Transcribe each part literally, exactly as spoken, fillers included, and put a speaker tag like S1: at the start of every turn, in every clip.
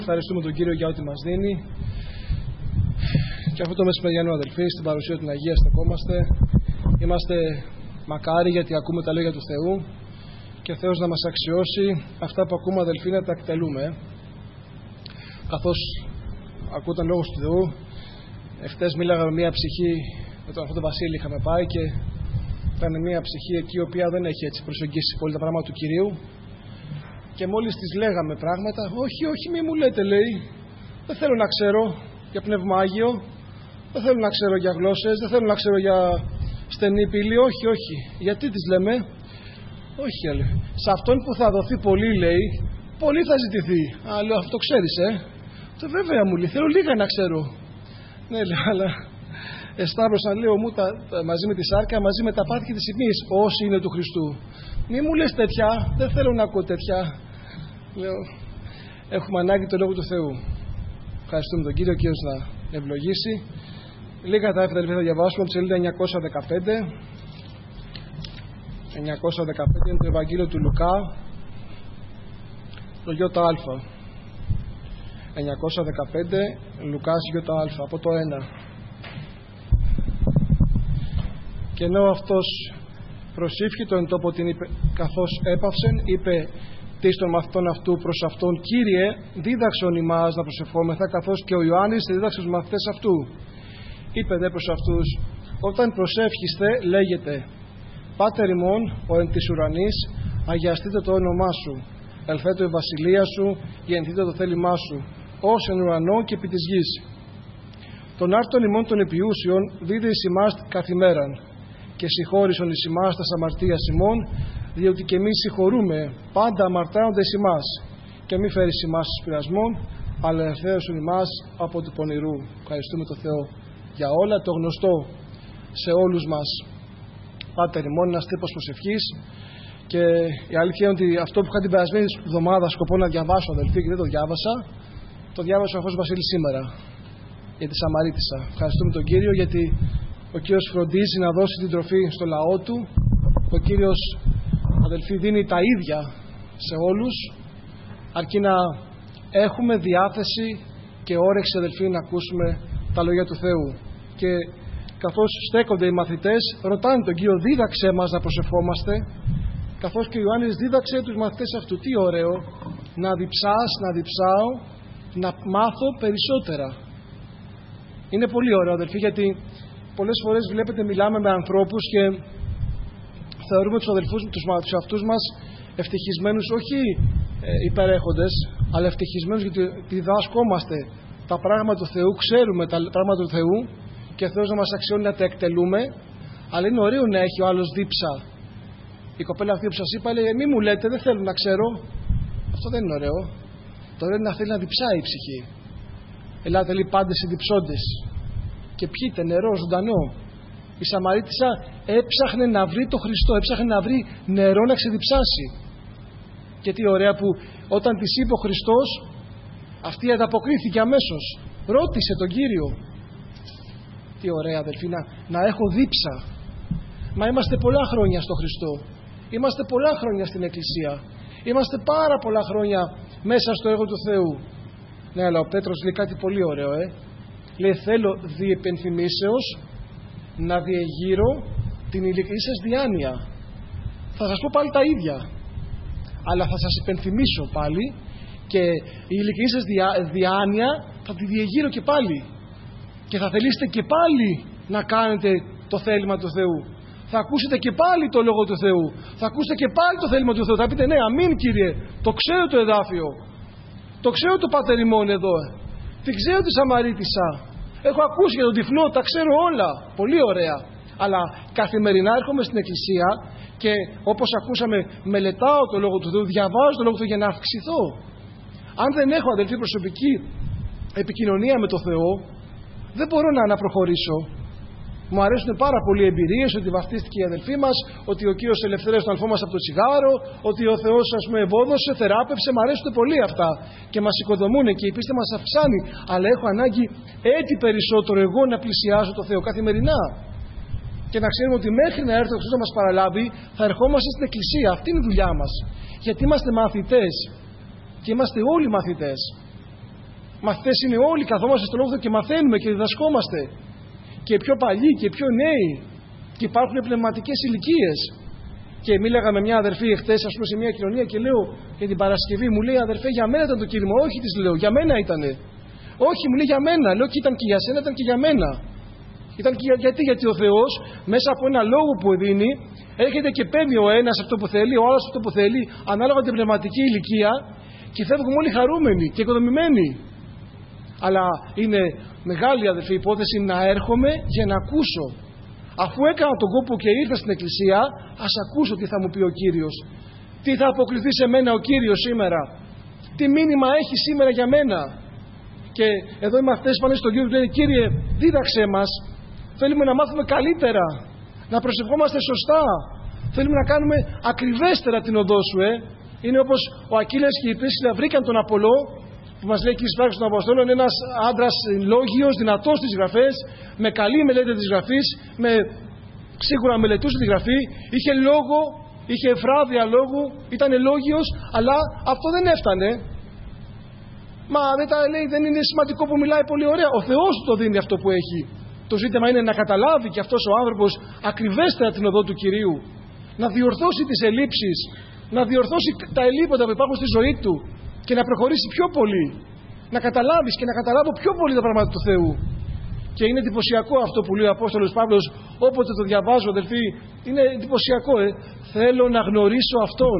S1: Ευχαριστούμε τον Κύριο για ό,τι μας δίνει. Και αυτό το μεσημεριανό, αδελφοί, στην παρουσία του Αγία στεκόμαστε. Είμαστε μακάρι γιατί ακούμε τα λόγια του Θεού και ο Θεός να μας αξιώσει αυτά που ακούμε, αδελφοί, να τα εκτελούμε. Καθώς ακούω τον λόγο του Θεού, εχθές μίλαγα με μια ψυχή, με τον αυτό τον Βασίλη είχαμε πάει και ήταν μια ψυχή εκεί η οποία δεν έχει έτσι προσεγγίσει πολύ τα πράγματα του Κυρίου. Και μόλις της λέγαμε πράγματα, όχι, όχι, μη μου λέτε, λέει, δεν θέλω να ξέρω για Πνεύμα Άγιο, δεν θέλω να ξέρω για γλώσσες, δεν θέλω να ξέρω για στενή πύλη, όχι, όχι. Γιατί της λέμε, όχι, λέει, σε αυτόν που θα δοθεί πολύ, λέει, πολύ θα ζητηθεί. Α, λέω, αυτό ξέρεις, ε. Το βέβαια μου λέει, θέλω λίγα να ξέρω. Ναι, λέω, αλλά εσταύρωσαν, λέω, μου τα, τα, μαζί με τη σάρκα, μαζί με τα πάθη της ημής, όσοι είναι του Χριστού. Μη μου λες τέτοια, δεν θέλω να ακούω τέτοια. Λέω, έχουμε ανάγκη το λόγο του Θεού. Ευχαριστούμε τον Κύριο, ο Κύριος να ευλογήσει. Λίγα τα έφερα θα διαβάσουμε από τη σελίδα εννιακόσια δεκαπέντε. εννιακόσια δεκαπέντε είναι το Ευαγγέλιο του Λουκά, το ΙΑ. εννιακόσια δεκαπέντε Λουκάς ΙΑ, από το ένα. Και ενώ αυτός προσήφχητο εν τόπο την είπε, καθώς έπαυσεν, είπε τις των μαθητών αυτού προς αυτόν, Κύριε, δίδαξον ημάς να προσευχόμεθα, καθώς και ο Ιωάννης δίδαξε τους μαθητές αυτού. Είπε δε προς αυτούς, όταν προσεύχεστε, λέγετε, Πάτερ ημών, ο εν της ουρανής, αγιαστείτε το όνομά σου, ελθέτω η βασιλεία σου, γεννηθείτε το θέλημά σου, ως εν ουρανό και επί της γης. Τον άρτον ημών των επιούσιων δίδε εις ημάς καθημέραν, και συγχώρησον εις ημάς τας αμαρτίας ημών, διότι και εμείς συγχωρούμε πάντα αμαρτάνονται εις ημάς, και μη φέρεις ημάς εις πειρασμόν, αλλά ελευθέρωσον ημάς από του πονηρού. Ευχαριστούμε τον Θεό για όλα, το γνωστό σε όλους μας. Πάτερ ημών, ένας τύπος προσευχής, και η αλήθεια είναι ότι αυτό που είχα την περασμένη εβδομάδα σκοπό να διαβάσω, αδελφοί, και δεν το διάβασα, το διάβασα ο Αφός Βασίλης σήμερα για τη Σαμαρίτισσα. Ευχαριστούμε τον Κύριο γιατί ο Κύριος φροντίζει να δώσει την τροφή στο λαό του. Ο Κύριος, αδελφοί, δίνει τα ίδια σε όλους, αρκεί να έχουμε διάθεση και όρεξη, αδελφοί, να ακούσουμε τα λόγια του Θεού. Και καθώς στέκονται οι μαθητές, ρωτάνε τον Κύριο, δίδαξέ μας να προσευχόμαστε, καθώς και ο Ιωάννης δίδαξε τους μαθητές αυτού. Τι ωραίο, να διψάς, να διψάω, να μάθω περισσότερα. Είναι πολύ ωραίο, αδελφοί, γιατί πολλές φορές βλέπετε μιλάμε με ανθρώπους και θεωρούμε τους αδελφούς, τους, τους αυτούς μας ευτυχισμένους, όχι ε, υπερέχοντες, αλλά ευτυχισμένους γιατί διδάσκομαστε τα πράγματα του Θεού, ξέρουμε τα πράγματα του Θεού και ο Θεός να μας αξιώνει να τα εκτελούμε, αλλά είναι ωραίο να έχει ο άλλος δίψα. Η κοπέλα αυτή που σας είπα λέει, μη μου λέτε, δεν θέλω να ξέρω. Αυτό δεν είναι ωραίο. Το ωραίο είναι να θέλει να διψάει η ψυχή. Ελάτε λέει πάντες οι διψώντες και πιείτε νερό ζωντανό. Η Σαμαρίτισσα έψαχνε να βρει το Χριστό, έψαχνε να βρει νερό να ξεδιψάσει. Και τι ωραία που όταν της είπε ο Χριστός, αυτή ανταποκρίθηκε αμέσως. Ρώτησε τον Κύριο. Τι ωραία, αδελφοί, να, να έχω δίψα. Μα είμαστε πολλά χρόνια στο Χριστό. Είμαστε πολλά χρόνια στην Εκκλησία. Είμαστε πάρα πολλά χρόνια μέσα στο έργο του Θεού. Ναι, αλλά ο Πέτρος λέει κάτι πολύ ωραίο, ε. Λέει, θέλω διεπενθυμίσεως να διεγείρω την ειλικρινή σας διάνοια. Θα σας πω πάλι τα ίδια, αλλά θα σας υπενθυμίσω πάλι και η ειλικρινή σας διά, διάνοια θα τη διεγείρω και πάλι. Και θα θελήσετε και πάλι να κάνετε το θέλημα του Θεού. Θα ακούσετε και πάλι το Λόγο του Θεού. Θα ακούσετε και πάλι το θέλημα του Θεού. Θα πείτε, ναι, αμήν Κύριε, το ξέρω το εδάφιο. Το ξέρω το Πάτερ ημών εδώ. Την ξέρω τη Σαμαρίτισσα. Έχω ακούσει για τον τυφνό, τα ξέρω όλα. Πολύ ωραία. Αλλά καθημερινά έρχομαι στην Εκκλησία και όπως ακούσαμε, μελετάω το Λόγο του Θεού, διαβάζω το Λόγο του Θεού για να αυξηθώ. Αν δεν έχω, αδελφοί, προσωπική επικοινωνία με τον Θεό, δεν μπορώ να αναπροχωρήσω. Μου αρέσουν πάρα πολλοί εμπειρίες, ότι βαφτίστηκε η αδελφή μας, ότι ο Κύριος ελευθέρωσε τον αλφό μας από το τσιγάρο, ότι ο Θεός, ας πούμε, ευόδωσε, θεράπευσε. Μου αρέσουν πολύ αυτά και μας οικοδομούν και η πίστη μας αυξάνει. Αλλά έχω ανάγκη έτσι περισσότερο εγώ να πλησιάζω το Θεό καθημερινά. Και να ξέρουμε ότι μέχρι να έρθει ο Χριστός να μας παραλάβει, θα ερχόμαστε στην Εκκλησία. Αυτή είναι η δουλειά μας. Γιατί είμαστε μαθητές. Και είμαστε όλοι μαθητές. μαθητές είναι όλοι, καθόμαστε στο λόγο και μαθαίνουμε και διδασκόμαστε. Και πιο παλιοί και πιο νέοι. Και υπάρχουν πνευματικές ηλικίες. Και μίλαγα με μια αδερφή εχθές, ας πούμε, σε μια κοινωνία και λέω για την Παρασκευή, μου λέει αδερφέ, για μένα ήταν το κήρυγμα. Όχι, της λέω, για μένα ήτανε. Όχι, μου λέει για μένα. Λέω και ήταν και για σένα, ήταν και για μένα. Ήταν και για, γιατί, γιατί ο Θεός μέσα από ένα λόγο που δίνει, έρχεται και παίρνει ο ένας αυτό που θέλει, ο άλλος αυτό που θέλει, ανάλογα την πνευματική ηλικία, και φεύγουμε όλοι χαρούμενοι και οικοδομημένοι. Αλλά είναι μεγάλη, αδερφή, υπόθεση να έρχομαι για να ακούσω. Αφού έκανα τον κόπο και ήρθα στην εκκλησία, ας ακούσω τι θα μου πει ο Κύριος. Τι θα αποκληθεί σε μένα ο Κύριος σήμερα. Τι μήνυμα έχει σήμερα για μένα. Και εδώ οι μαθητές πάνε στον Κύριο και λένε, Κύριε, δίδαξέ μας. Θέλουμε να μάθουμε καλύτερα. Να προσευχόμαστε σωστά. Θέλουμε να κάνουμε ακριβέστερα την οδό σου, ε. Είναι όπως ο Ακύλες και η Πρίσσιλα βρήκαν τον Απολό, που μας λέει εκεί στις πράξεις των Αποστόλων, ένας άντρας λόγιος, δυνατός στις γραφές, με καλή μελέτη της γραφής, με σίγουρα μελετούσε τη γραφή, είχε λόγο, είχε εφράδια λόγου, ήταν λόγιος, αλλά αυτό δεν έφτανε. Μα δεν τα λέει, δεν είναι σημαντικό που μιλάει πολύ ωραία. Ο Θεός του το δίνει αυτό που έχει. Το ζήτημα είναι να καταλάβει και αυτός ο άνθρωπος ακριβέστερα την οδό του Κυρίου, να διορθώσει τις ελλείψεις, να διορθώσει τα ελλείποντα που υπάρχουν στη ζωή του και να προχωρήσει πιο πολύ. Να καταλάβεις και να καταλάβω πιο πολύ τα πράγματα του Θεού. Και είναι εντυπωσιακό αυτό που λέει ο Απόστολος Παύλος, όποτε το διαβάζω, αδελφοί, είναι εντυπωσιακό, ε. Θέλω να γνωρίσω Αυτόν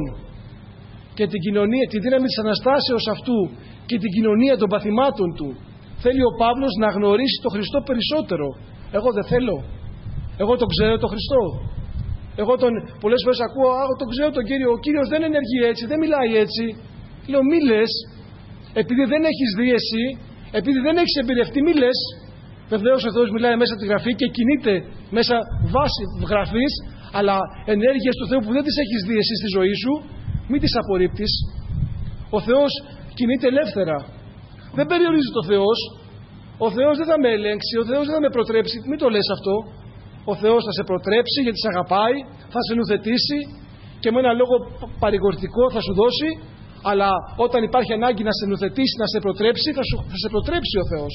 S1: και την κοινωνία, τη δύναμη της Αναστάσεως αυτού και την κοινωνία των παθημάτων του. Θέλει ο Παύλος να γνωρίσει τον Χριστό περισσότερο. Εγώ δεν θέλω. Εγώ τον ξέρω τον Χριστό. Εγώ τον, πολλές φορές ακούω, α, τον ξέρω τον Κύριο. Ο Κύριος δεν ενεργεί έτσι, δεν μιλάει έτσι. Λέω, μη λες, επειδή δεν έχεις δει εσύ, επειδή δεν έχεις εμπειρευτεί, μη λες. Βεβαίως ο Θεός μιλάει μέσα από τη Γραφή και κινείται μέσα βάση Γραφής, αλλά ενέργειες του Θεού που δεν τις έχεις δει εσύ στη ζωή σου, μην τις απορρίπτεις. Ο Θεός κινείται ελεύθερα. Δεν περιορίζει το Θεός. Ο Θεός δεν θα με ελέγξει, ο Θεός δεν θα με προτρέψει. Μην το λες αυτό. Ο Θεός θα σε προτρέψει γιατί σε αγαπάει, θα σε νουθετήσει και με ένα λόγο παρηγορητικό θα σου δώσει, αλλά όταν υπάρχει ανάγκη να σε νουθετήσει, να σε προτρέψει, θα, σου, θα σε προτρέψει ο Θεός.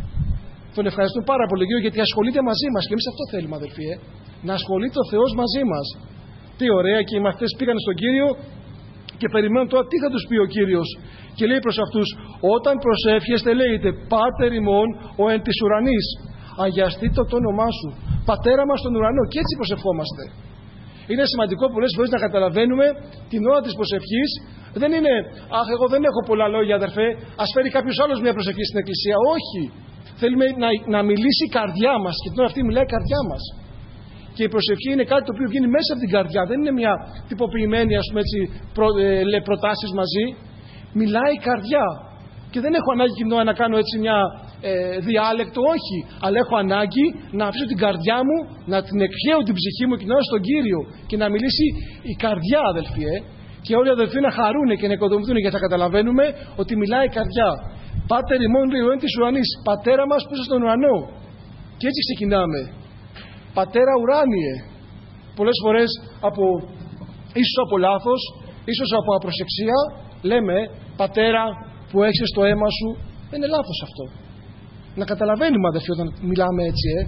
S1: Τον ευχαριστούμε πάρα πολύ γιατί ασχολείται μαζί μας και εμείς αυτό θέλουμε, αδελφοί, ε? Να ασχολείται ο Θεός μαζί μας. Τι ωραία, και οι μαθητές πήγαν στον Κύριο και περιμένουν τώρα τι θα τους πει ο Κύριος. Και λέει προς αυτούς, όταν προσεύχεστε λέγετε Πάτερ ημών ο εν της ουρανής, αγιαστείτε το όνομά σου, Πατέρα μας στον ουρανό, και έτσι προσευχόμαστε. Είναι σημαντικό πολλές φορές να καταλαβαίνουμε την ώρα της προσευχής. Δεν είναι, αχ, εγώ δεν έχω πολλά λόγια, αδερφέ, ας φέρει κάποιος άλλος μια προσευχή στην εκκλησία. Όχι. Θέλουμε να, να μιλήσει η καρδιά μας, και την ώρα αυτή μιλάει η καρδιά μας. Και η προσευχή είναι κάτι το οποίο βγαίνει μέσα από την καρδιά. Δεν είναι μια τυποποιημένη, ας πούμε έτσι, προ, ε, προτάσεις μαζί. Μιλάει η καρδιά. Και δεν έχω ανάγκη κοινό να κάνω έτσι μια ε, διάλεκτο, όχι. Αλλά έχω ανάγκη να αφήσω την καρδιά μου, να την εκχαίω την ψυχή μου και να στον Κύριο. Και να μιλήσει η καρδιά, αδελφοί. Ε. Και όλοι οι αδελφοί να χαρούν και να οικοδομηθούν, γιατί θα καταλαβαίνουμε ότι μιλάει η καρδιά. Πάτερ ημών λέει ο εν της ουρανής, Πατέρα μας που είσαι στον ουρανό. Και έτσι ξεκινάμε. Πατέρα ουράνιε. Πολλές φορές από, ίσως από λάθος, ίσως από απροσεξία, λέμε Πατέρα που έχεις στο αίμα σου. Δεν είναι λάθος αυτό. Να καταλαβαίνουμε, αδελφοί, όταν μιλάμε έτσι, ε.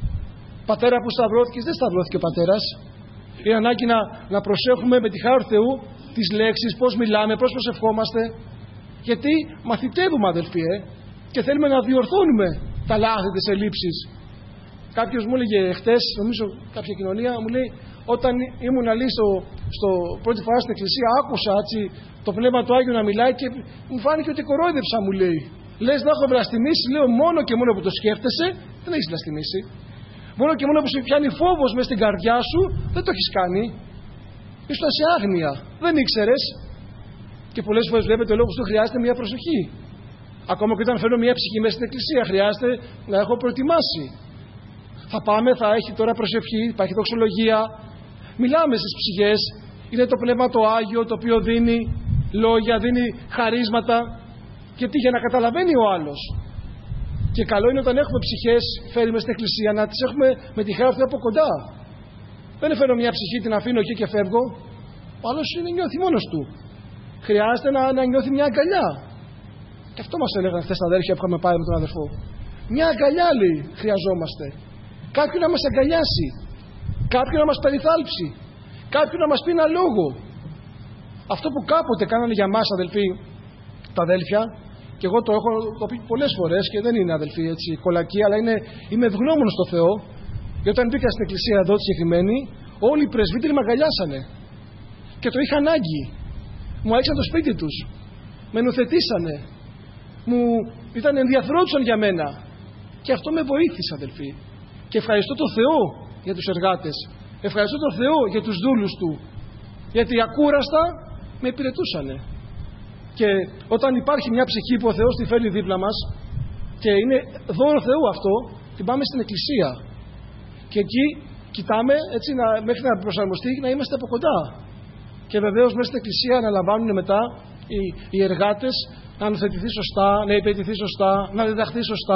S1: Πατέρα που σταυρώθηκες, δεν σταυρώθηκε ο πατέρας. Είναι ανάγκη να, να προσέχουμε με τη χάρη του Θεού τις λέξεις, πώς μιλάμε, πώς προσευχόμαστε. Γιατί μαθητεύουμε, αδελφοί, ε, και θέλουμε να διορθώνουμε τα λάθη, τις ελλείψεις. Κάποιος μου έλεγε χτες, νομίζω κάποια κοινωνία, μου λέει, όταν ήμουν αλλή στο, στο πρώτη φορά στην εκκλησία, άκουσα έτσι, το Πνεύμα του Άγιου να μιλάει και μου φάνηκε ότι κορόιδεψα, μου λέει. Λες να έχω βλαστημίσει, λέω, μόνο και μόνο που το σκέφτεσαι, δεν έχεις βλαστημίσει. Μόνο και μόνο που σε πιάνει φόβος μες στην καρδιά σου, δεν το έχεις κάνει. Ήσουν σε άγνοια, δεν ήξερες. Και πολλές φορές βλέπετε ο λόγος του χρειάζεται μια προσοχή. Ακόμα και όταν φέρνω μια ψυχή μέσα στην εκκλησία, χρειάζεται να έχω προετοιμάσει. Θα πάμε, θα έχει τώρα προσευχή, υπάρχει δοξολογία. Μιλάμε στις ψυχές. Είναι το Πνεύμα το Άγιο το οποίο δίνει λόγια, δίνει χαρίσματα. Γιατί για να καταλαβαίνει ο άλλος. Και καλό είναι όταν έχουμε ψυχές, φέρουμε στην εκκλησία, να τις έχουμε με τη χάρη από κοντά. Δεν φέρνω μια ψυχή, την αφήνω εκεί και φεύγω. Ο άλλος είναι νιώθει μόνος του. Χρειάζεται να, να νιώθει μια αγκαλιά. Και αυτό μας έλεγαν χθες τα αδέρφια που είχαμε πάει με τον αδερφό. Μια αγκαλιά, λέει, χρειαζόμαστε. Κάποιον να μας αγκαλιάσει. Κάποιον να μας περιθάλψει. Κάποιον να μας πει ένα λόγο. Αυτό που κάποτε κάνανε για μας, αδελφοί, τα αδέλφια, και εγώ το έχω το πει πολλές φορές και δεν είναι, αδελφοί, έτσι, κολακή, αλλά είναι, είμαι ευγνώμονος στο Θεό. Και όταν μπήκα στην εκκλησία εδώ τη συγκεκριμένη, όλοι οι πρεσβύτεροι με αγκαλιάσανε. Και το είχα ανάγκη. Μου άρχισαν το σπίτι τους. Με νουθετήσανε. Μου ήταν ενδιαφερόντουσαν για μένα. Και αυτό με βοήθησε, αδελφοί. Και ευχαριστώ τον Θεό για τους εργάτες. Ευχαριστώ τον Θεό για τους δούλους του. Γιατί ακούραστα με υπηρετούσανε. Και όταν υπάρχει μια ψυχή που ο Θεός τη φέρνει δίπλα μας, και είναι δώρο Θεού αυτό, την πάμε στην εκκλησία. Και εκεί κοιτάμε έτσι, να, μέχρι να προσαρμοστεί, να είμαστε από κοντά. Και βεβαίως μέσα στην εκκλησία αναλαμβάνουν μετά οι, οι εργάτες να αναθετηθεί σωστά, να υπηρετηθεί σωστά, να διδαχθεί σωστά.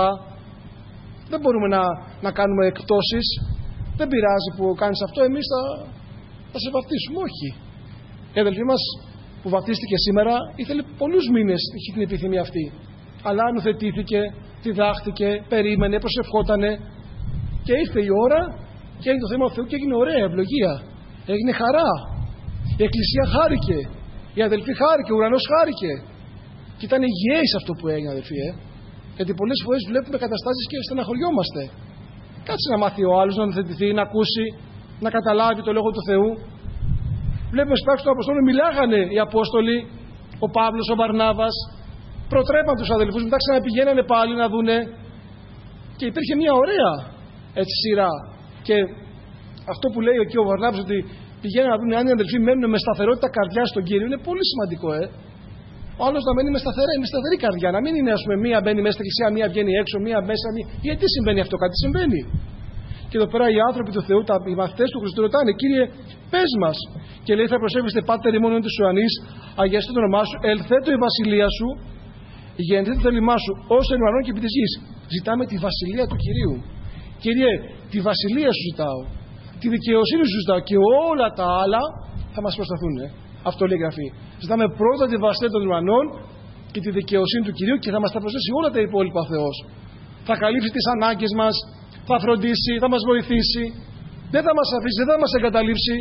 S1: Δεν μπορούμε να, να κάνουμε εκπτώσεις. Δεν πειράζει που κάνεις αυτό, εμείς θα, θα σε βαφτίσουμε. Όχι. Η αδελφή μας που βαφτίστηκε σήμερα ήθελε πολλούς μήνες, είχε την επιθυμία αυτή. Αλλά νουθετήθηκε, διδάχθηκε, περίμενε, προσευχότανε. Και ήρθε η ώρα και έγινε το θέμα του Θεού και έγινε ωραία ευλογία. Έγινε χαρά. Η εκκλησία χάρηκε. Η αδελφή χάρηκε, ο ουρανός χάρηκε. Και ήταν υγιές αυτό που έγινε, αδελφοί. Ε. Γιατί πολλές φορές βλέπουμε καταστάσεις και στεναχωριόμαστε. Κάτσε να μάθει ο άλλος να νουθετηθεί, να ακούσει, να καταλάβει το λόγο του Θεού. Βλέπουμε στις πράξεις των Αποστόλων μιλάγανε οι Απόστολοι, ο Παύλος, ο Βαρνάβας, προτρέπαν τους αδελφούς, μετά ξαναπηγαίνανε πάλι να δούνε. Και υπήρχε μια ωραία έτσι σειρά. Και αυτό που λέει εκεί ο Βαρνάβας, ότι πηγαίνουν να δουν αν οι αδελφοί μένουν με σταθερότητα καρδιά στον Κύριο, είναι πολύ σημαντικό, ε. Ο άλλος να μένει με σταθερή, με σταθερή καρδιά, να μην είναι, ας πούμε, μία μπαίνει μέσα στην εκκλησία, μία βγαίνει έξω, μία μέσα. Μία... Γιατί συμβαίνει αυτό, κάτι συμβαίνει. Και εδώ πέρα οι άνθρωποι του Θεού, τα, οι μαθητές του Χριστού ρωτάνε, Κύριε, πες μας. Και λέει, θα προσεύχεστε πάτερ ημών της ουρανής, αγιαστεί το όνομά σου, ελθέτω η βασιλεία σου, γεννηθεί το θέλημά σου, ως εν ουρανών και επί της γης. Ζητάμε τη βασιλεία του Κυρίου. Κύριε, τη βασιλεία σου ζητάω. Τη δικαιοσύνη σου ζητάω. Και όλα τα άλλα θα μας προσταθούν. Ε. Αυτό λέει η Γραφή. Ζητάμε πρώτα τη βασιλεία των ουρανών και τη δικαιοσύνη του Κυρίου και θα μας τα προσθέσει όλα τα υπόλοιπα ο Θεός. Θα καλύψει τις ανάγκες μας, θα φροντίσει, θα μας βοηθήσει. Δεν θα μας αφήσει, δεν θα μας εγκαταλείψει.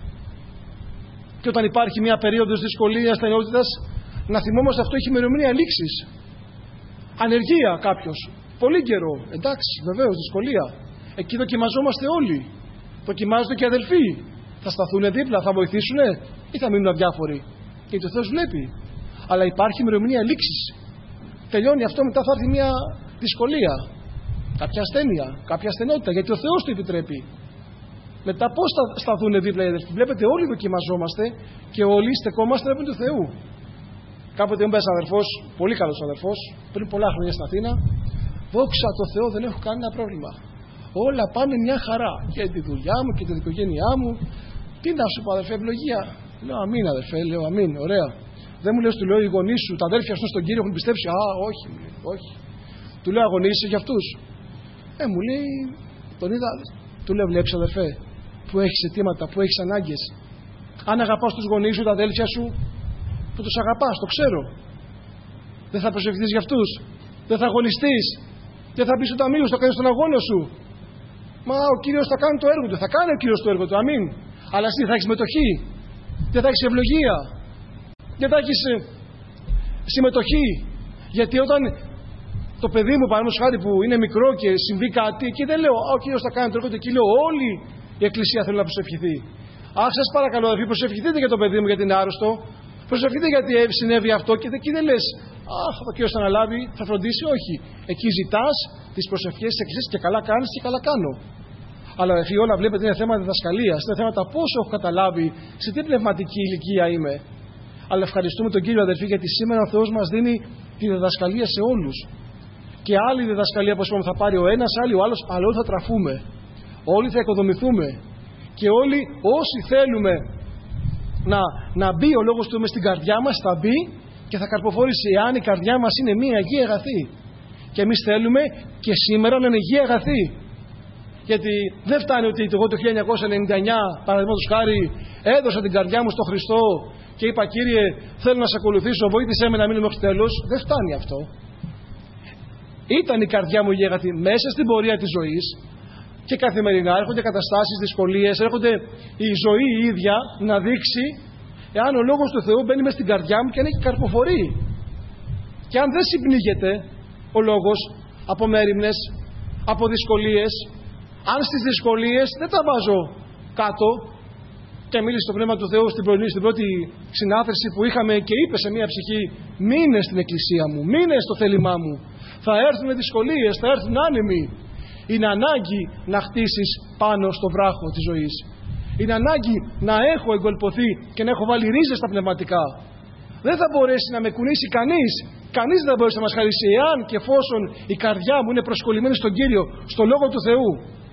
S1: Και όταν υπάρχει μια περίοδος δυσκολίας, στενότητας, να θυμόμαστε αυτό έχει ημερομηνία λήξης. Ανεργία κάποιος. Πολύ καιρό. Εντάξει, βεβαίως, δυσκολία. Εκεί δοκιμαζόμαστε όλοι. Δοκιμάζονται και οι αδελφοί. Θα σταθούν δίπλα, θα βοηθήσουν ή θα μείνουν αδιάφοροι. Γιατί ο Θεός βλέπει. Αλλά υπάρχει ημερομηνία λήξης. Τελειώνει αυτό, μετά θα έρθει μια δυσκολία. Κάποια ασθένεια, κάποια ασθενότητα. Γιατί ο Θεός το επιτρέπει. Μετά πώς θα σταθούν δίπλα οι αδελφοί. Βλέπετε, όλοι δοκιμαζόμαστε και όλοι στεκόμαστε ενώπιον του Θεού. Κάποτε μου είπε ένας αδερφός, πολύ καλός αδερφός, πριν πολλά χρόνια στην Αθήνα. Δόξα τω Θεώ, δεν έχω κανένα πρόβλημα. Όλα πάνε μια χαρά. Και τη δουλειά μου και την οικογένειά μου. Τι να σου πω, αδερφέ, ευλογία. Λέω αμήν, αδερφέ, λέω αμήν, ωραία. Δεν μου λες, του λέω, οι γονείς σου, τα αδέρφια σου στον Κύριο έχουν πιστέψει. Α, όχι, όχι. Του λέω, αγωνίζεσαι για αυτούς. Ε, μου λέει, τον είδα. Του λέω, βλέπεις, αδερφέ, που έχεις αιτήματα, που έχεις ανάγκες. Αν αγαπάς τους γονείς σου, τα αδέλφια σου, που τους αγαπάς, το ξέρω. Δεν θα προσευχηθείς για αυτούς. Δεν θα αγωνιστείς. Δεν θα πεις του ταμείου, θα κάνεις τον αγώνα σου. Μα ο Κύριος θα κάνει το έργο του. Θα κάνει ο Κύριος το έργο του. Αμήν. Αλλά εσύ θα έχεις συμμετοχή. Δεν θα έχεις ευλογία. Δεν θα έχεις συμμετοχή. Γιατί όταν το παιδί μου, παραδείγματος χάρη, που είναι μικρό και συμβεί κάτι, εκεί δεν λέω, ο Κύριος θα κάνει το έργο του. Εκεί λέω, όλη η Εκκλησία θέλει να προσευχηθεί. Αχ, σας παρακαλώ, αδελφοί, προσευχηθείτε για το παιδί μου γιατί είναι άρρωστο. Προσευχηθείτε γιατί συνέβη αυτό και εκεί δεν λες, αχ, ο Κύριος θα αναλάβει, θα φροντίσει. Όχι. Εκεί ζητάς τις προσευχές της Εκκλησίας και καλά κάνεις και καλά κάνω. Αλλά αδελφοί, όλα βλέπετε είναι θέμα διδασκαλίας, είναι θέματα πόσο έχω καταλάβει, σε τι πνευματική ηλικία είμαι. Αλλά ευχαριστούμε τον Κύριο, αδελφοί, γιατί σήμερα ο Θεός μας δίνει τη διδασκαλία σε όλους. Και άλλη διδασκαλία, όπως είπαμε, θα πάρει ο ένας, άλλη ο άλλος, αλλά όλοι θα τραφούμε. Όλοι θα οικοδομηθούμε. Και όλοι όσοι θέλουμε να, να μπει ο λόγος του μες στην καρδιά μας, θα μπει και θα καρποφορήσει, εάν η καρδιά μας είναι μία αγία αγαθή. Και εμείς θέλουμε και σήμερα να είναι αγία αγαθή. Γιατί δεν φτάνει ότι εγώ το χίλια εννιακόσια ενενήντα εννιά, παραδείγματος χάρη, έδωσα την καρδιά μου στον Χριστό και είπα, Κύριε, θέλω να σε ακολουθήσω, βοήθησέ με να μείνω μέχρι τέλος. Δεν φτάνει αυτό. Ήταν η καρδιά μου γέγατη μέσα στην πορεία της ζωής και καθημερινά έρχονται καταστάσεις, δυσκολίες, έρχονται η ζωή η ίδια να δείξει εάν ο Λόγος του Θεού μπαίνει μέσα στην καρδιά μου και αν έχει καρποφορεί. Και αν δεν συμπνίγεται ο Λόγος από μέριμνες, από δυσκολίες, αν στις δυσκολίες δεν τα βάζω κάτω, και μίλησε το Πνεύμα του Θεού στην, πρωινή, στην πρώτη συνάθρηση που είχαμε και είπε σε μια ψυχή, μείνε στην εκκλησία μου, μείνε στο θέλημά μου. Θα έρθουν δυσκολίες, θα έρθουν άνεμοι. Είναι ανάγκη να χτίσεις πάνω στο βράχο της ζωής. Είναι ανάγκη να έχω εγκολποθεί και να έχω βάλει ρίζες στα πνευματικά. Δεν θα μπορέσει να με κουνήσει κανείς. Κανείς δεν θα μπορέσει να μας χαρίσει εάν και εφόσον η καρδιά μου είναι προσκολλημένη στον Κύριο, στο Λόγο του Θεού.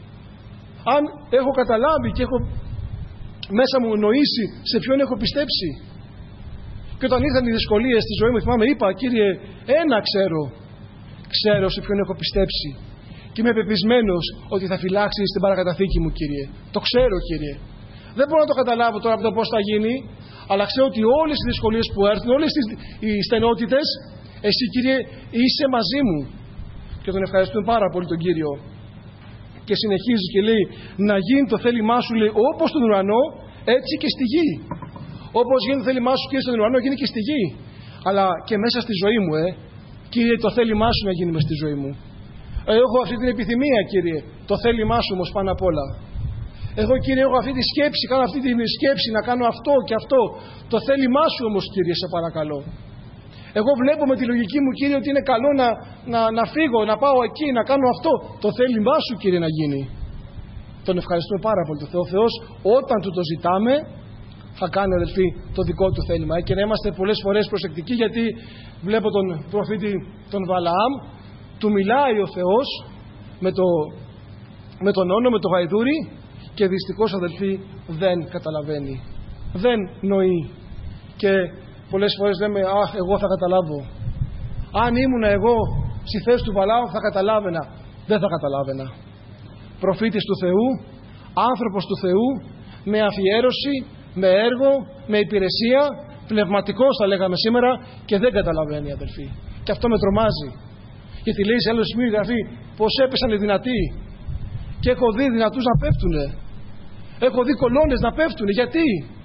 S1: Αν έχω καταλάβει και έχω μέσα μου νοήσει σε ποιον έχω πιστέψει. Και όταν ήρθαν οι δυσκολίες στη ζωή μου, θυμάμαι, είπα, Κύριε, ένα ξέρω. Ξέρω σε ποιον έχω πιστέψει. Και είμαι πεπισμένος ότι θα φυλάξει την παρακαταθήκη μου, Κύριε. Το ξέρω, Κύριε. Δεν μπορώ να το καταλάβω τώρα από το πώς θα γίνει, αλλά ξέρω ότι όλες οι δυσκολίες που έρθουν, όλες οι στενότητες, εσύ, Κύριε, είσαι μαζί μου. Και τον ευχαριστούμε πάρα πολύ τον Κύριο. Και συνεχίζει και λέει, να γίνει το θέλημά σου, λέει, όπως στον ουρανό, έτσι και στη γη. Όπως γίνει το θέλημά σου και στον ουρανό, γίνει και στη γη. Αλλά και μέσα στη ζωή μου, ε, Κύριε, το θέλημά σου να γίνει μέσα στη ζωή μου. Έχω αυτή την επιθυμία, Κύριε, το θέλημά σου όμως πάνω απ' όλα. Εγώ, Κύριε, έχω αυτή τη σκέψη, κάνω αυτή τη σκέψη να κάνω αυτό και αυτό. Το θέλημά σου όμως, Κύριε, σε παρακαλώ. Εγώ βλέπω με τη λογική μου, Κύριε, ότι είναι καλό να, να, να φύγω, να πάω εκεί, να κάνω αυτό. Το θέλημά σου, Κύριε, να γίνει. Τον ευχαριστούμε πάρα πολύ τον Θεό. Ο Θεός, όταν του το ζητάμε, θα κάνει, αδελφοί, το δικό του θέλημα. Και να είμαστε πολλές φορές προσεκτικοί, γιατί βλέπω τον προφήτη τον Βαλαάμ, του μιλάει ο Θεός με, το, με τον όνο, με το γαϊδούρι, και δυστυχώς, αδελφοί, δεν καταλαβαίνει. Δεν νοεί. Και πολλές φορές λέμε, αχ, εγώ θα καταλάβω. Αν ήμουν εγώ στη θέση του Βαλαάμ θα καταλάβαινα. Δεν θα καταλάβαινα. Προφήτης του Θεού, άνθρωπος του Θεού, με αφιέρωση, με έργο, με υπηρεσία, πνευματικός θα λέγαμε σήμερα, και δεν καταλαβαίνει, αδελφοί. Και αυτό με τρομάζει. Γιατί λέει σε άλλο σημείο η Γραφή πως έπεσαν οι δυνατοί. Και έχω δει δυνατούς να πέφτουνε. Έχω δει κολόνες να πέφτουνε. Γιατί?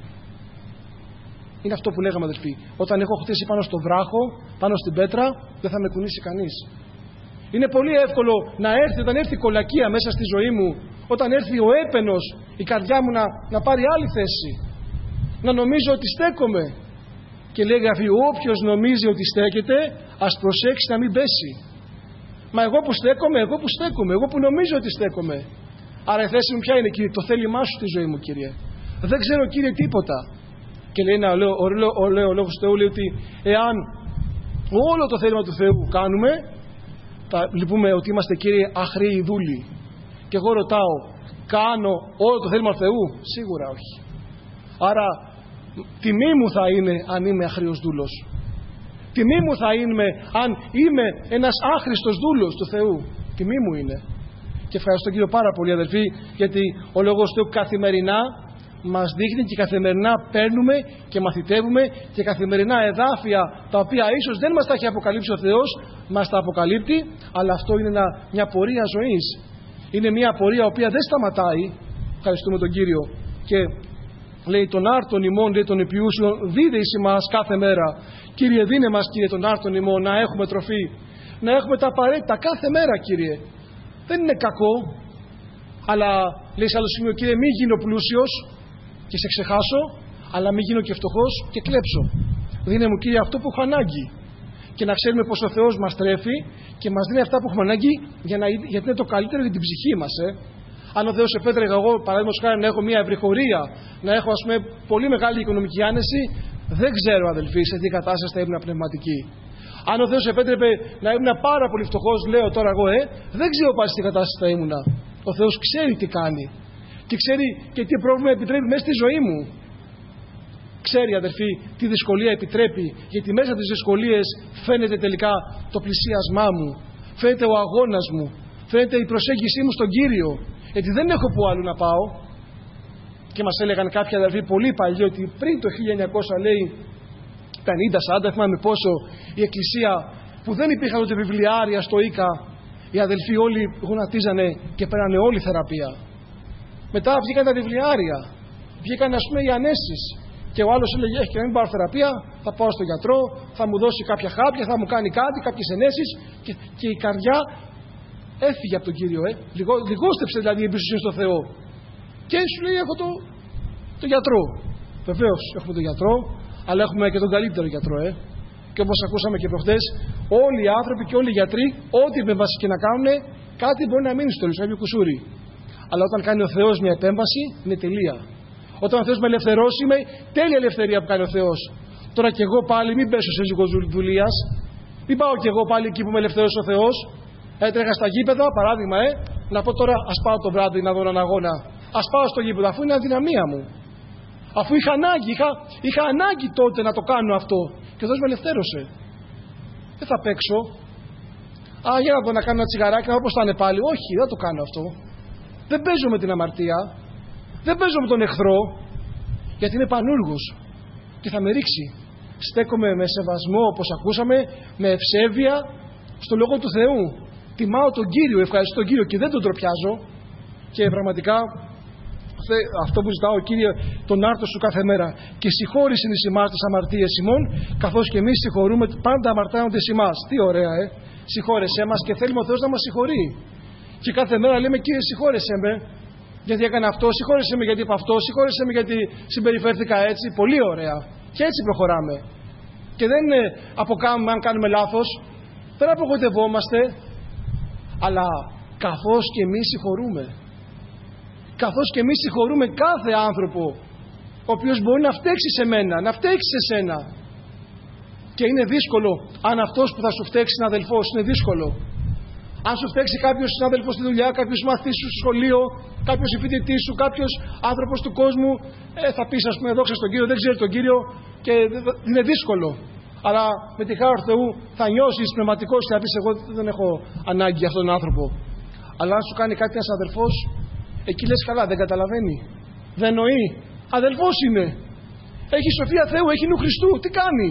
S1: Είναι αυτό που λέγαμε, αδελφοί. Όταν έχω χτίσει πάνω στο βράχο, πάνω στην πέτρα, δεν θα με κουνήσει κανείς. Είναι πολύ εύκολο να έρθει, όταν έρθει η κολακία μέσα στη ζωή μου, όταν έρθει ο έπαινος, η καρδιά μου να, να πάρει άλλη θέση. Να νομίζω ότι στέκομαι. Και λέει η Γραφή, όποιος νομίζει ότι στέκεται, ας προσέξει να μην πέσει. Μα εγώ που στέκομαι, εγώ που στέκομαι, εγώ που νομίζω ότι στέκομαι. Άρα η θέση μου ποια είναι, Κύριε? Το θέλημά σου στη ζωή μου, Κύριε. Δεν ξέρω, Κύριε, τίποτα. Και λέει, να, ο, ο, ο, ο, ο Λόγος του Θεού λέει ότι εάν όλο το θέλημα του Θεού κάνουμε, θα λυπούμε ότι είμαστε, Κύριε, αχρήοι δούλοι. Και εγώ ρωτάω, κάνω όλο το θέλημα του Θεού? Σίγουρα όχι. Άρα τιμή μου θα είναι αν είμαι αχρήος δούλος. Τιμή μου θα είναι αν είμαι ένας άχρηστος δούλος του Θεού. Τιμή μου είναι. Και ευχαριστώ, Κύριο, πάρα πολύ, αδελφοί, γιατί ο Λόγος του Θεού καθημερινά μας δείχνει και καθημερινά παίρνουμε και μαθητεύουμε και καθημερινά εδάφια τα οποία ίσως δεν μας τα έχει αποκαλύψει ο Θεός, μας τα αποκαλύπτει, αλλά αυτό είναι ένα, μια πορεία ζωής. Είναι μια πορεία η οποία δεν σταματάει. Ευχαριστούμε τον Κύριο. Και λέει, τον άρτον ημών, λέει, τον επιούσιον, δίδε εις ημάς κάθε μέρα. Κύριε, δίνε μας, Κύριε, τον άρτον ημών, να έχουμε τροφή, να έχουμε τα απαραίτητα κάθε μέρα, Κύριε. Δεν είναι κακό, αλλά λέει σε άλλο σημείο, Κύριε, μη γίνω πλούσιος και σε ξεχάσω, αλλά μη γίνω και φτωχός και κλέψω. Δίνε μου, Κύριε, αυτό που έχω ανάγκη. Και να ξέρουμε πως ο Θεός μας τρέφει και μας δίνει αυτά που έχουμε ανάγκη, για να, γιατί είναι το καλύτερο για την ψυχή μας. Ε. Αν ο Θεός επέτρεγε εγώ, παραδείγματος χάρη, να έχω μια ευρυχωρία, να έχω, ας πούμε, πολύ μεγάλη οικονομική άνεση, δεν ξέρω, αδελφοί, σε τι κατάσταση θα ήμουν πνευματική. Αν ο Θεός επέτρεπε να ήμουν πάρα πολύ φτωχός, λέω τώρα εγώ, ε, δεν ξέρω πάλι σε τι κατάσταση θα ήμουν. Ο Θεός ξέρει τι κάνει και ξέρει και τι πρόβλημα επιτρέπει μέσα στη ζωή μου. Ξέρει, αδελφοί, τι δυσκολία επιτρέπει, γιατί μέσα από τις δυσκολίες φαίνεται τελικά το πλησίασμά μου, φαίνεται ο αγώνας μου, φαίνεται η προσέγγιση μου στον Κύριο, γιατί δεν έχω που άλλο να πάω. Και μας έλεγαν κάποιοι αδελφοί πολύ παλιοί ότι πριν το χίλια εννιακόσια λέει πενήντα σαράντα, θυμάμαι πόσο, η εκκλησία που δεν υπήρχαν ούτε βιβλιάρια στο Ίκα, οι αδελφοί όλοι γονατίζανε και πέρανε όλη θεραπεία. Μετά βγήκαν τα βιβλιάρια, βγήκαν ας πούμε οι ανέσεις. Και ο άλλος έλεγε: έχει και να μην πάρω θεραπεία, θα πάω στον γιατρό, θα μου δώσει κάποια χάπια, θα μου κάνει κάτι, κάποιες ενέσεις. Και, και η καρδιά έφυγε από τον Κύριο, ε. Λιγό, λιγόστεψε δηλαδή η εμπιστοσύνη στο Θεό. Και σου λέει: έχω το, το γιατρό. Βεβαίως έχουμε τον γιατρό, αλλά έχουμε και τον καλύτερο γιατρό, ε. Και όπως ακούσαμε και προχτές, όλοι οι άνθρωποι και όλοι οι γιατροί, ό,τι επέμβαση και να κάνουν, κάτι μπορεί να μείνει στο τέλος, κάποιο κουσούρι. Αλλά όταν κάνει ο Θεός μια επέμβαση, είναι τελεία. Όταν ο Θεός με ελευθερώσει, είμαι τέλεια ελευθερία που κάνει ο Θεός. Τώρα κι εγώ πάλι μην πέσω σε ζυγοδουλείας, μην πάω κι εγώ πάλι εκεί που με ελευθερώσει ο Θεός. Έτρεχα στα γήπεδα, παράδειγμα, ε, να πω τώρα ας πάω το βράδυ να δω έναν αγώνα. Ας πάω στο γήπεδο, αφού είναι αδυναμία μου. Αφού είχα ανάγκη, είχα, είχα ανάγκη τότε να το κάνω αυτό. Και ο Θεός με ελευθέρωσε. Δεν θα παίξω. Α, για να δω να κάνω ένα τσιγαράκι, να δω πώς θα είναι πάλι. Όχι, δεν το κάνω αυτό. Δεν παίζω με την αμαρτία. Δεν παίζω με τον εχθρό. Γιατί είναι πανούργος και θα με ρίξει. Στέκομαι με σεβασμό, όπως ακούσαμε, με ευσέβεια στο λόγο του Θεού. Τιμάω τον Κύριο, ευχαριστώ τον Κύριο και δεν τον τροπιάζω. Και πραγματικά αυτό που ζητάω, Κύριε, τον άρτο σου κάθε μέρα. Και συγχώρησιν εις ημάς τις αμαρτίες ημών, καθώς και εμείς συγχωρούμε, πάντα αμαρτάνονται εις ημάς. Τι ωραία, ε! Συγχώρεσέ μας και θέλουμε ο Θεός να μας συγχωρεί. Και κάθε μέρα λέμε: Κύριε, συγχώρεσέ με, γιατί έκανα αυτό, συγχώρεσέ με γιατί είπα αυτό, συγχώρεσέ με γιατί συμπεριφέρθηκα έτσι. Πολύ ωραία. Και έτσι προχωράμε. Και δεν είναι αποκάμουμε αν κάνουμε λάθος, δεν απογοητευόμαστε, αλλά καθώς και εμείς συγχωρούμε. Καθώς και εμείς συγχωρούμε κάθε άνθρωπο ο οποίος μπορεί να φταίξει σε μένα, να φταίξει σε σένα. Και είναι δύσκολο αν αυτός που θα σου φταίξει είναι αδελφός, είναι δύσκολο. Αν σου φταίξει κάποιος συνάδελφος στη δουλειά, κάποιος μαθητής σου στο σχολείο, κάποιος συμφοιτητής σου, κάποιος άνθρωπος του κόσμου, ε, θα πεις ας πούμε δόξα στον Κύριο, δεν ξέρει τον Κύριο και είναι δύσκολο. Αλλά με τη χάρη του Θεού θα νιώσεις πνευματικός και θα πεις: εγώ δεν έχω ανάγκη για αυτόν τον άνθρωπο. Αλλά αν σου κάνει κάτι ένας αδελφός, εκεί λες: καλά, δεν καταλαβαίνει, δεν νοεί. Αδελφός είναι. Έχει σοφία Θεού, έχει νου Χριστού. Τι κάνει?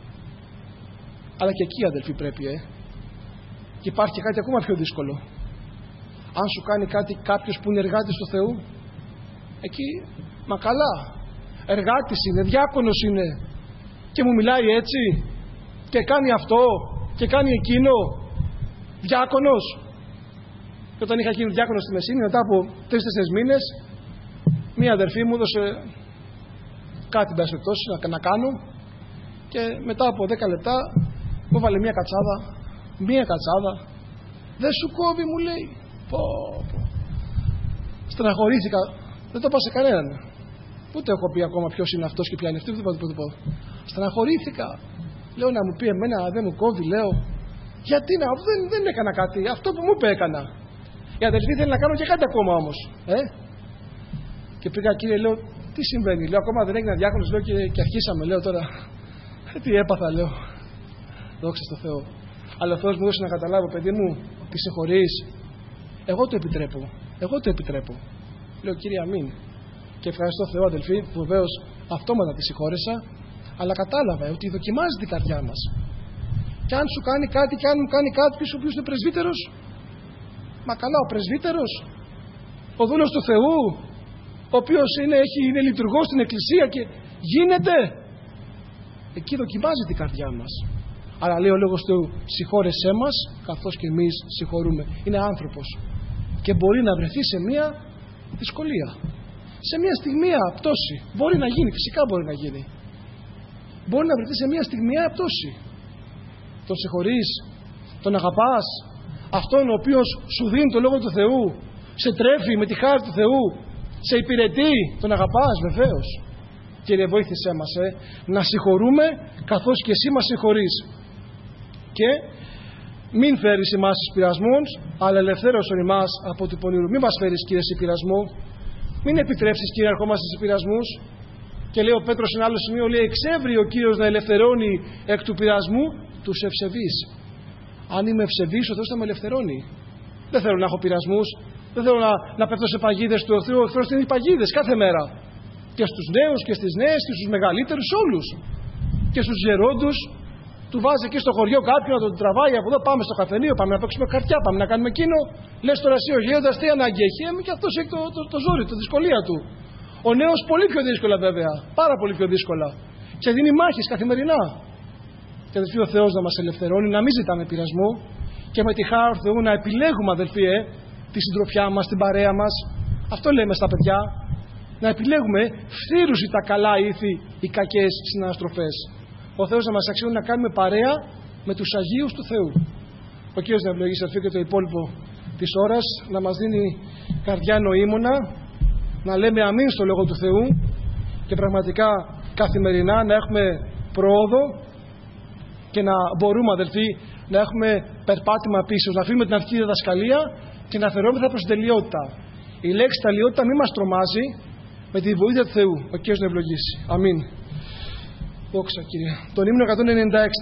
S1: Αλλά και εκεί, αδελφοί, πρέπει, ε. Και υπάρχει και κάτι ακόμα πιο δύσκολο. Αν σου κάνει κάτι κάποιος που είναι εργάτης του Θεού, εκεί, μα καλά. Εργάτης είναι, διάκονος είναι. Και μου μιλάει έτσι. Και κάνει αυτό. Και κάνει εκείνο. Διάκονος. Και όταν είχα γίνει διάκονος στη Μεσίνη, μετά από τρεις-τέσσερις μήνες, μία αδερφή μου έδωσε κάτι περιπτώσει να, να κάνω και μετά από δέκα λεπτά μου έβαλε μία κατσάδα. Μία κατσάδα. Δεν σου κόβει, μου λέει. Πω, πω. Στεναχωρήθηκα. Δεν το είπα σε κανέναν. Ούτε έχω πει ακόμα ποιος είναι αυτός και ποια είναι αυτή. Δεν το πω. Στεναχωρήθηκα. Λέω να μου πει εμένα, δεν μου κόβει, λέω. Γιατί να, δεν, δεν έκανα κάτι. Αυτό που μου είπε έκανα. Η αδελφή θέλει να κάνω και κάτι ακόμα όμως. Ε? Και πήγα, Κύριε, λέω, τι συμβαίνει? Λέω, ακόμα δεν έγινα διάκονος, λέω, και, και αρχίσαμε, λέω τώρα. Τι έπαθα, λέω. Δόξα τω Θεώ. Αλλά ο Θεός μου έδωσε να καταλάβω, παιδί μου, τη συγχωρείς. Εγώ το επιτρέπω. Εγώ το επιτρέπω. Λέω, Κύριε, αμήν. Και ευχαριστώ Θεό, αδελφοί, που βεβαίως αυτόματα τη συγχώρεσα, αλλά κατάλαβα ότι δοκιμάζει την καρδιά μας. Και αν σου κάνει κάτι, και αν μου κάνει κάτι, ποιος ο οποίος είναι πρεσβύτερος. Μα καλά, ο πρεσβύτερος, ο δούλος του Θεού, ο οποίος είναι, έχει, είναι λειτουργός στην εκκλησία και γίνεται. Εκεί δοκιμάζει την καρδιά μας. Άρα λέει ο λόγος του: συγχώρεσέ μας καθώς και εμείς συγχωρούμε. Είναι άνθρωπος και μπορεί να βρεθεί σε μια δυσκολία, σε μια στιγμιαία πτώση. Μπορεί να γίνει, φυσικά μπορεί να γίνει. Μπορεί να βρεθεί σε μια στιγμιαία πτώση. Τον συγχωρείς, τον αγαπάς, αυτόν ο οποίος σου δίνει το λόγο του Θεού, σε τρέφει με τη χάρη του Θεού, σε υπηρετεί, τον αγαπάς? Βεβαίως. Κύριε, βοήθησέ μας ε, να συγχωρούμε καθώς και εσύ μας συγχωρείς. Και μην φέρεις εμάς εις πειρασμούς, αλλά ελευθέρωσον εμάς από του πονηρού. Μην μας φέρεις, Κύριε, σε πειρασμό. Μην επιτρέψεις, Κύριε, ερχόμαστε σε πειρασμούς. Και λέει ο Πέτρος σε ένα άλλο σημείο, λέει: εξεύρει ο Κύριος να ελευθερώνει εκ του πειρασμού τους ευσεβείς. Αν είμαι ευσεβής, ο Θεός θα με ελευθερώνει. Δεν θέλω να έχω πειρασμούς. Δεν θέλω να, να πέφτω σε παγίδες του εχθρού. Ο εχθρός είναι οι παγίδες κάθε μέρα. Και στους νέους και στις νέες και στους μεγαλύτερους όλους. Και στους γερόντους. Του βάζει εκεί στο χωριό κάποιον να τον τραβάει από εδώ. Πάμε στο καφενείο, πάμε να παίξουμε καρτιά, πάμε να κάνουμε εκείνο. Λες τώρα εσύ ο γέροντας τι ανάγκη έχει, ε, και αυτός έχει το, το, το ζόρι, τη δυσκολία του. Ο νέος πολύ πιο δύσκολα βέβαια, πάρα πολύ πιο δύσκολα. Και δίνει μάχες καθημερινά. Και αδελφοί, ο Θεός να μας ελευθερώνει, να μην ζητάμε πειρασμό και με τη χάρη του Θεού να επιλέγουμε, αδελφοί, ε, τη συντροφιά μας, την παρέα μας. Αυτό λέμε στα παιδιά. Να επιλέγουμε φθήρουση τα καλά ήθη, οι κακές συναναστροφές. Ο Θεός να μας αξιώνει να κάνουμε παρέα με τους Αγίους του Θεού. Ο Κύριος να ευλογήσει αδελφοί και το υπόλοιπο της ώρας, να μας δίνει καρδιά νοήμωνα, να λέμε αμήν στο Λόγο του Θεού και πραγματικά καθημερινά να έχουμε πρόοδο και να μπορούμε, αδελφοί, να έχουμε περπάτημα πίσω, να αφήνουμε την αρχική διδασκαλία και να φερόμεθα προς την τελειότητα. Η λέξη τελειότητα μην μας τρομάζει, με τη βοήθεια του Θεού. Ο Κύριος να ευλογήσει. Αμήν. Δόξα Κύριε. Τον ύμνο εκατόν ενενήντα έξι.